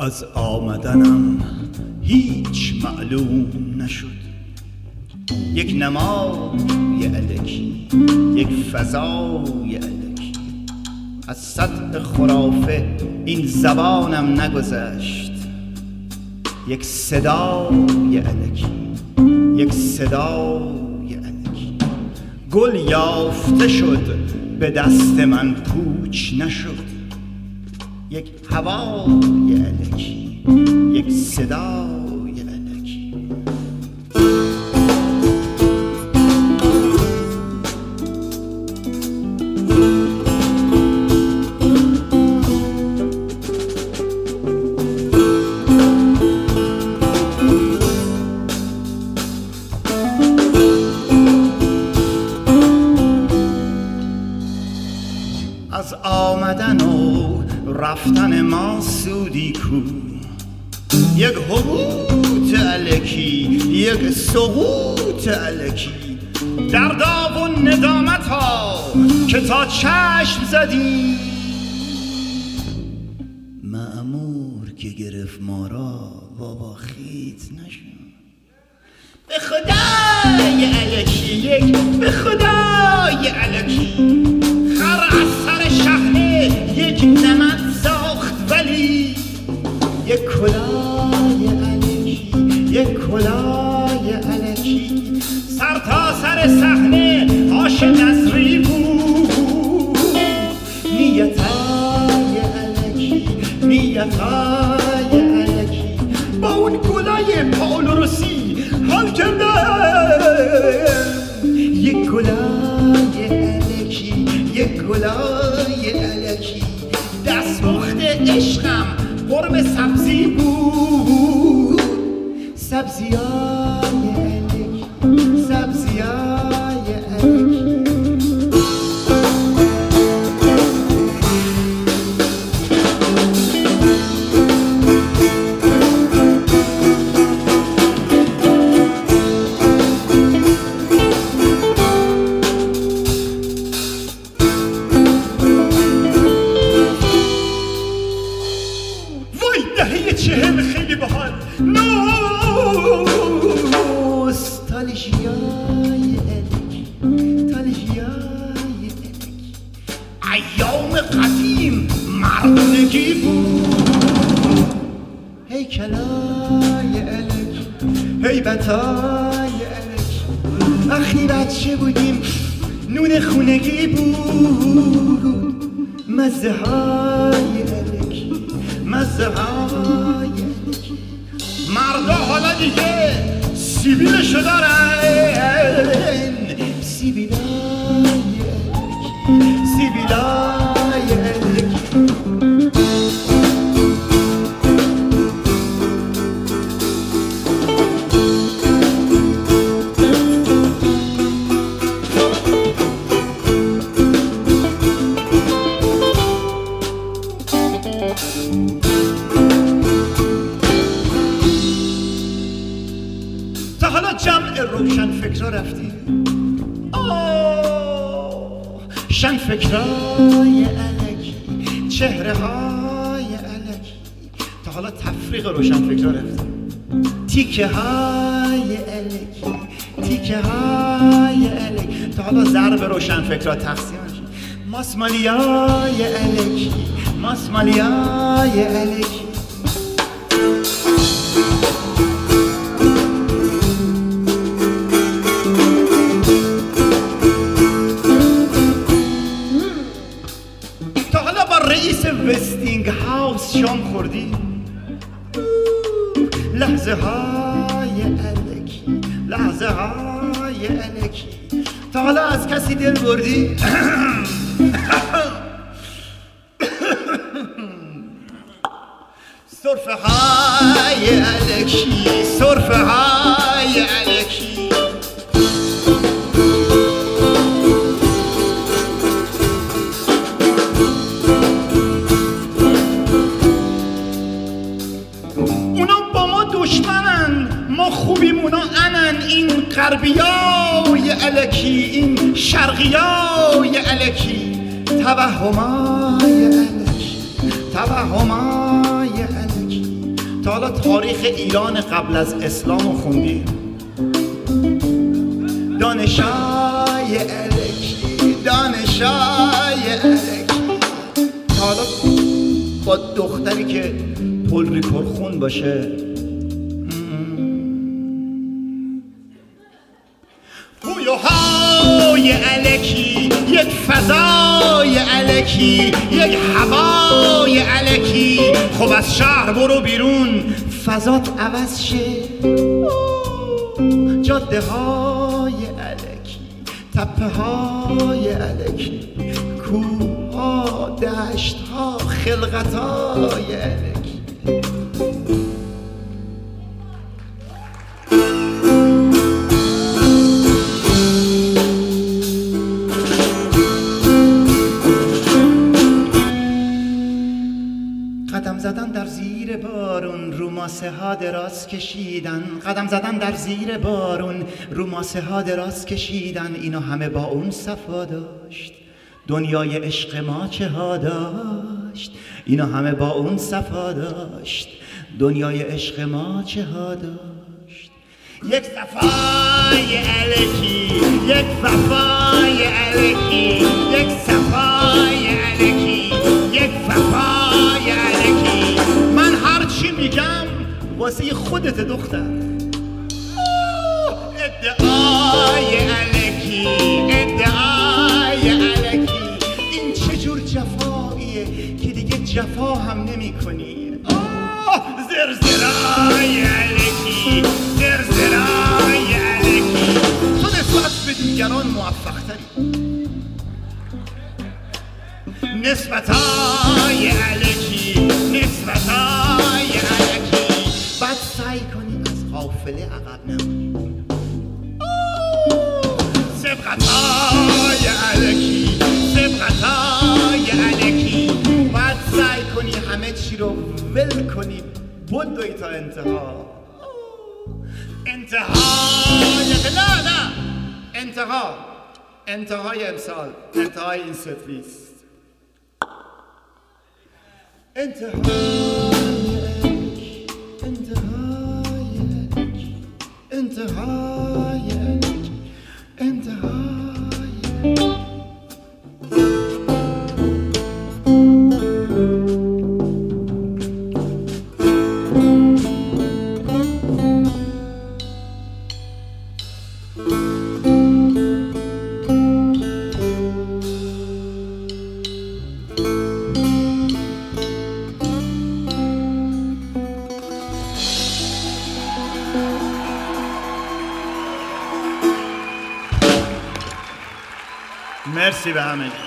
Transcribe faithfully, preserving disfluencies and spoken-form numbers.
از آمدنم هیچ معلوم نشد، یک نمای الکی، یک فضای الکی. از سطح خرافه این زبانم نگذشت، یک صدای الکی، یک صدای الکی. گل یافته شد به دست من پوچ نشد، یک هوای الکی، یک صدای الکی. از آمدن و رفتن ما سودی کو، یک هبوط الکی، یک سقوط الکی. دردا و ندامت ها که تا چشم زدی، مأمور که گرفت ما را بابا خیت نشون. به خدای الکی، یک به خدای الکی. خر از سر شهنه یک نمد ساخت، ولی یک کلاه الکی، یک کلاه الکی. سر تا سر صحنه آش نظری بود، نیتای الکی، نیتای الکی. با اون کلاه پائولو روسی حال کردم، یک کلاه الکی، یک گلای الکی. دستمخت عشقم قرم سبزی بود، سبزیای الکی، سبزیای الکی. چهل خیلی بحال، نوستالژیای الکی، تالژیای الکی. ایام قدیم مردونگی بود، هیکلای الکی، هیبتای الکی. وقتی بچه بودیم نون خونگی بود، مزه های الکی، مزه های الکی. مردا حالا دیگه سیبیلشو دارن، سیبیلای الکی، سیبیلای الکی. تا حالا جمع روشن فکرها رفتی؟ آه شن فکرهای الکی، چهره های الکی. تا حالا تفریق روشن فکرها رفتی؟ تیکه های الکی، تیکه های الکی. تا حالا ضرب روشن فکرها تقسیم شد؟ ماسمالیای الکی، ماسمالیای الکی. رئیس وستینگ هاوس شام خوردی؟ لحظه های الکی، لحظه های الکی. تا حالا از کسی دل بردی؟ سرفه های الکی، سرفه های الکی. ما خوبیمونا انن، این غربیای الکی، این شرقیای الکی. توهمای الکی، توهمای الکی. حالا تاریخ ایران قبل از اسلام رو خوندی؟ دانشای الکی، دانشای الکی. تا حالا با دختری که پلریکور خون باشه بوی و های الکی، یک فضای الکی، یک هوای الکی. خب از شهر برو بیرون فضات عوض شه. جاده های الکی، تپه های الکی، کوه ها، دشت ها، خلقت های الکی. قدم زدن در زیر بارون، رو ماسه ها دراز کشیدن. قدم زدن در زیر بارون، رو ماسه ها دراز کشیدن. اینا همه با اون صفا داشت. دنیای عشق ما چه ها داشت. اینا همه با اون صفا داشت. دنیای عشق ما چه ها داشت. یک صفای الکی، یک وفای الکی، یک صفای الکی، یک وفای الکی. من هر چی میگم واسه خودت دختر. ادعای الکی، ادعای الکی. این چه جور جفاییه که دیگه جفا هم نمی کنی. زرزرای الکی، زرزرای الکی. تو نسبت به دیگران موفق تری. نسبتای الکی، نسبتای الکی. بعد سعی کنی از قافله عقب نمونی. سبقتای الکی، سبقتای الکی. بعد سعی کنی همه چی رو ول کنی بدوی تا انتها. انتهای نه نه انتها، انتهای امسال، انتهای این ستلیست. انتهای الکی، انتهای الکی، انتهای الکی، انتهای الکی. مرسی به همه.